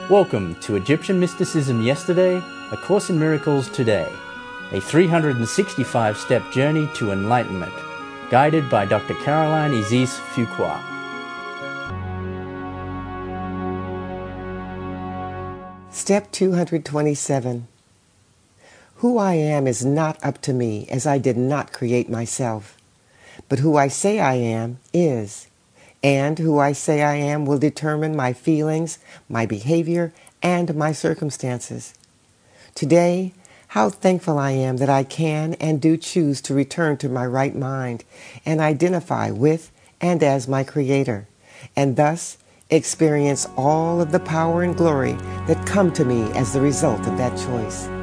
Welcome to Egyptian Mysticism Yesterday, A Course in Miracles Today, a 365-step journey to enlightenment, guided by Dr. Caroline Isis Fuqua. Step 227. Who I am is not up to me, as I did not create myself. But who I say I am is. And who I say I am will determine my feelings, my behavior, and my circumstances. Today, how thankful I am that I can and do choose to return to my right mind and identify with and as my Creator, and thus experience all of the power and glory that come to me as the result of that choice.